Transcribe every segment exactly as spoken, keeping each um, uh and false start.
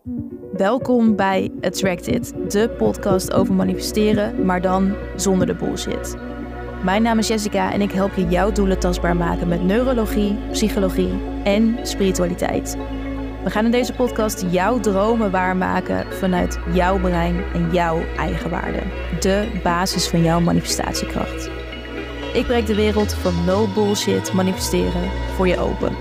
Welkom bij Attracted, de podcast over manifesteren, maar dan zonder de bullshit. Mijn naam is Jessica en ik help je jouw doelen tastbaar maken met neurologie, psychologie en spiritualiteit. We gaan in deze podcast jouw dromen waarmaken vanuit jouw brein en jouw eigen waarde. De basis van jouw manifestatiekracht. Ik breek de wereld van no bullshit manifesteren voor je open.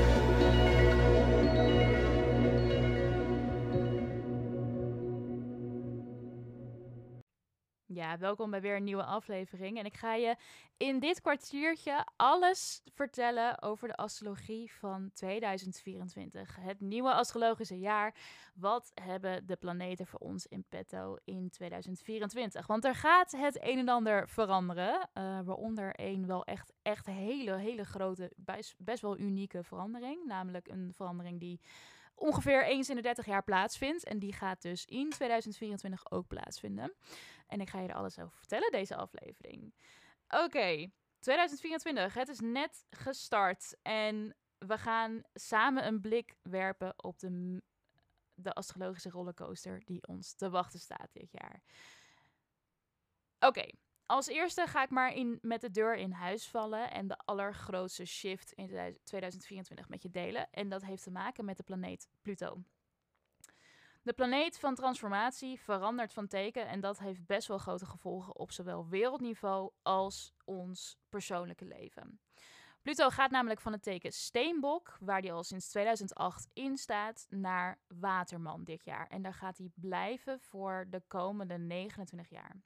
Ja, welkom bij weer een nieuwe aflevering. En ik ga je in dit kwartiertje alles vertellen over de astrologie van tweeduizend vierentwintig. Het nieuwe astrologische jaar. Wat hebben de planeten voor ons in petto in tweeduizend vierentwintig? Want er gaat het een en ander veranderen. Uh, waaronder een wel echt, echt hele, hele grote, best, best wel unieke verandering. Namelijk een verandering die ongeveer eens in de dertig jaar plaatsvindt. En die gaat dus in tweeduizend vierentwintig ook plaatsvinden. En ik ga je er alles over vertellen, deze aflevering. Oké, okay, tweeduizend vierentwintig, het is net gestart. En we gaan samen een blik werpen op de, de astrologische rollercoaster die ons te wachten staat dit jaar. Oké, okay, als eerste ga ik maar in, met de deur in huis vallen en de allergrootste shift in tweeduizend vierentwintig met je delen. En dat heeft te maken met de planeet Pluto. De planeet van transformatie verandert van teken en dat heeft best wel grote gevolgen op zowel wereldniveau als ons persoonlijke leven. Pluto gaat namelijk van het teken Steenbok, waar die al sinds tweeduizend acht in staat, naar Waterman dit jaar. En daar gaat hij blijven voor de komende negenentwintig jaar.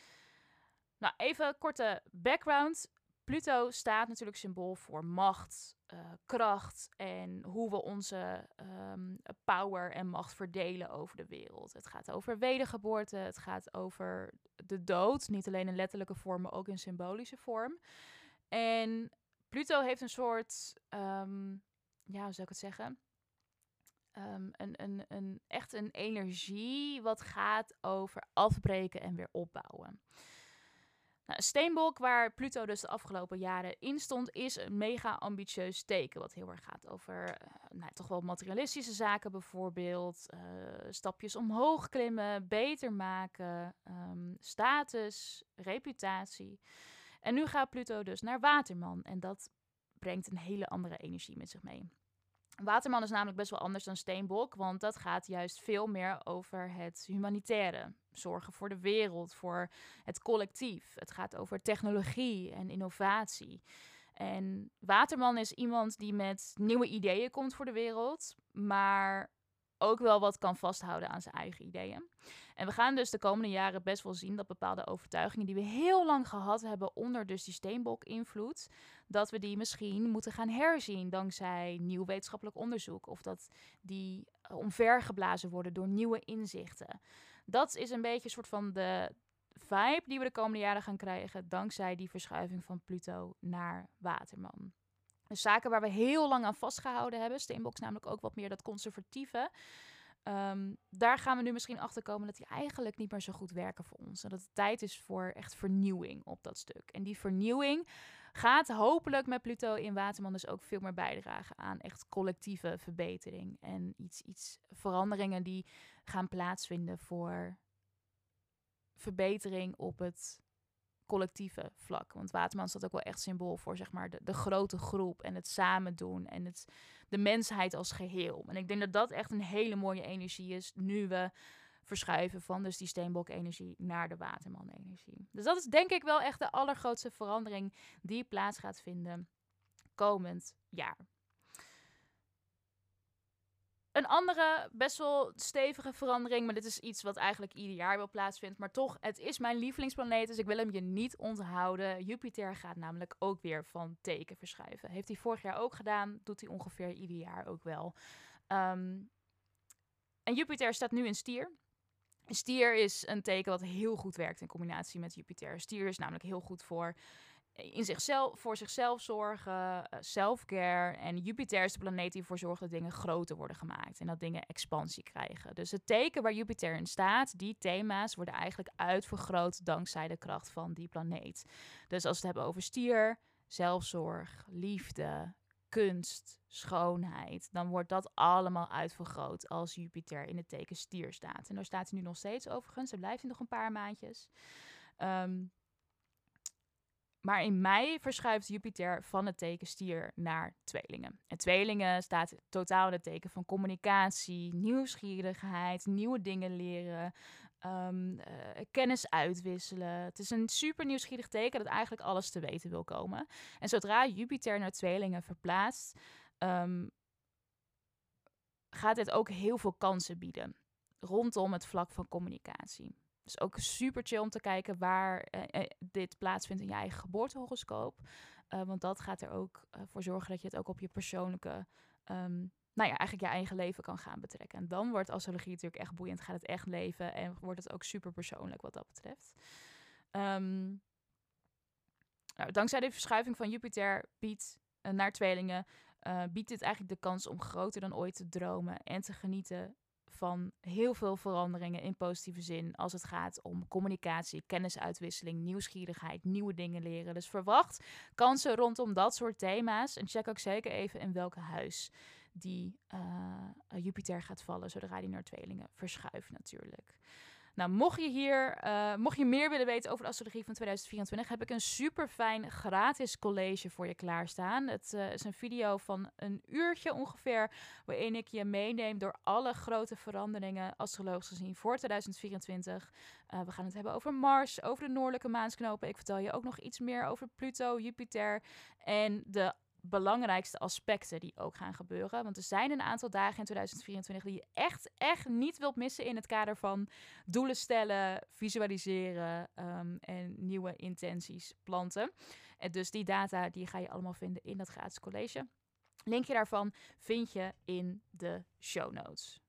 Nou, even korte background. Pluto staat natuurlijk symbool voor macht, uh, kracht en hoe we onze um, power en macht verdelen over de wereld. Het gaat over wedergeboorte, het gaat over de dood, niet alleen in letterlijke vorm, maar ook in symbolische vorm. En Pluto heeft een soort, um, ja, hoe zou ik het zeggen? Um, een, een, een, echt een energie wat gaat over afbreken en weer opbouwen. Nou, Steenbok, waar Pluto dus de afgelopen jaren in stond, is een mega ambitieus teken. Wat heel erg gaat over uh, nou, toch wel materialistische zaken bijvoorbeeld. Uh, stapjes omhoog klimmen, beter maken, um, status, reputatie. En nu gaat Pluto dus naar Waterman. En dat brengt een hele andere energie met zich mee. Waterman is namelijk best wel anders dan Steenbok, want dat gaat juist veel meer over het humanitaire. Zorgen voor de wereld, voor het collectief. Het gaat over technologie en innovatie. En Waterman is iemand die met nieuwe ideeën komt voor de wereld, maar ook wel wat kan vasthouden aan zijn eigen ideeën. En we gaan dus de komende jaren best wel zien dat bepaalde overtuigingen die we heel lang gehad hebben onder dus die Steenbok-invloed, dat we die misschien moeten gaan herzien dankzij nieuw wetenschappelijk onderzoek. Of dat die omvergeblazen worden door nieuwe inzichten. Dat is een beetje een soort van de vibe die we de komende jaren gaan krijgen dankzij die verschuiving van Pluto naar Waterman. Dus zaken waar we heel lang aan vastgehouden hebben. Steenbok is namelijk ook wat meer dat conservatieve. Um, daar gaan we nu misschien achter komen dat die eigenlijk niet meer zo goed werken voor ons. En dat het tijd is voor echt vernieuwing op dat stuk. En die vernieuwing gaat hopelijk met Pluto in Waterman dus ook veel meer bijdragen aan echt collectieve verbetering. En iets, iets veranderingen die gaan plaatsvinden voor verbetering op het collectieve vlak. Want Waterman staat ook wel echt symbool voor zeg maar de, de grote groep en het samen doen en het, de mensheid als geheel. En ik denk dat dat echt een hele mooie energie is nu we verschuiven van dus die Steenbok-energie naar de Waterman-energie. Dus dat is denk ik wel echt de allergrootste verandering die plaats gaat vinden komend jaar. Een andere best wel stevige verandering, maar dit is iets wat eigenlijk ieder jaar wel plaatsvindt. Maar toch, het is mijn lievelingsplaneet, dus ik wil hem je niet onthouden. Jupiter gaat namelijk ook weer van teken verschuiven. Heeft hij vorig jaar ook gedaan, doet hij ongeveer ieder jaar ook wel. Um, en Jupiter staat nu in Stier. Stier is een teken wat heel goed werkt in combinatie met Jupiter. Stier is namelijk heel goed voor in zichzelf, voor zichzelf zorgen, uh, self-care. En Jupiter is de planeet die ervoor zorgt dat dingen groter worden gemaakt. En dat dingen expansie krijgen. Dus het teken waar Jupiter in staat, die thema's worden eigenlijk uitvergroot dankzij de kracht van die planeet. Dus als we het hebben over stier, zelfzorg, liefde, kunst, schoonheid, dan wordt dat allemaal uitvergroot als Jupiter in het teken Stier staat. En daar staat hij nu nog steeds overigens. Daar blijft hij nog een paar maandjes. Um, maar in mei verschuift Jupiter van het teken Stier naar Tweelingen. En Tweelingen staat totaal in het teken van communicatie, nieuwsgierigheid, nieuwe dingen leren, um, uh, kennis uitwisselen. Het is een super nieuwsgierig teken dat eigenlijk alles te weten wil komen. En zodra Jupiter naar Tweelingen verplaatst, um, gaat dit ook heel veel kansen bieden rondom het vlak van communicatie. Dus ook super chill om te kijken waar eh, dit plaatsvindt in je eigen geboortehoroscoop. Uh, want dat gaat er ook uh, voor zorgen dat je het ook op je persoonlijke, um, nou ja, eigenlijk je eigen leven kan gaan betrekken. En dan wordt astrologie natuurlijk echt boeiend, gaat het echt leven en wordt het ook super persoonlijk wat dat betreft. Um, nou, dankzij de verschuiving van Jupiter biedt uh, naar Tweelingen, uh, biedt dit eigenlijk de kans om groter dan ooit te dromen en te genieten van heel veel veranderingen in positieve zin als het gaat om communicatie, kennisuitwisseling, nieuwsgierigheid, nieuwe dingen leren. Dus verwacht kansen rondom dat soort thema's en check ook zeker even in welke huis die uh, Jupiter gaat vallen zodra die naar Tweelingen verschuift natuurlijk. Nou, mocht je hier, uh, mocht je meer willen weten over de astrologie van tweeduizend vierentwintig, heb ik een super fijn gratis college voor je klaarstaan. Het uh, is een video van een uurtje ongeveer, waarin ik je meeneem door alle grote veranderingen astrologisch gezien voor tweeduizend vierentwintig. Uh, we gaan het hebben over Mars, over de noordelijke maansknopen. Ik vertel je ook nog iets meer over Pluto, Jupiter en de belangrijkste aspecten die ook gaan gebeuren. Want er zijn een aantal dagen in tweeduizend vierentwintig die je echt, echt niet wilt missen in het kader van doelen stellen, visualiseren um, en nieuwe intenties planten. En dus die data die ga je allemaal vinden in dat gratis college. Linkje daarvan vind je in de show notes.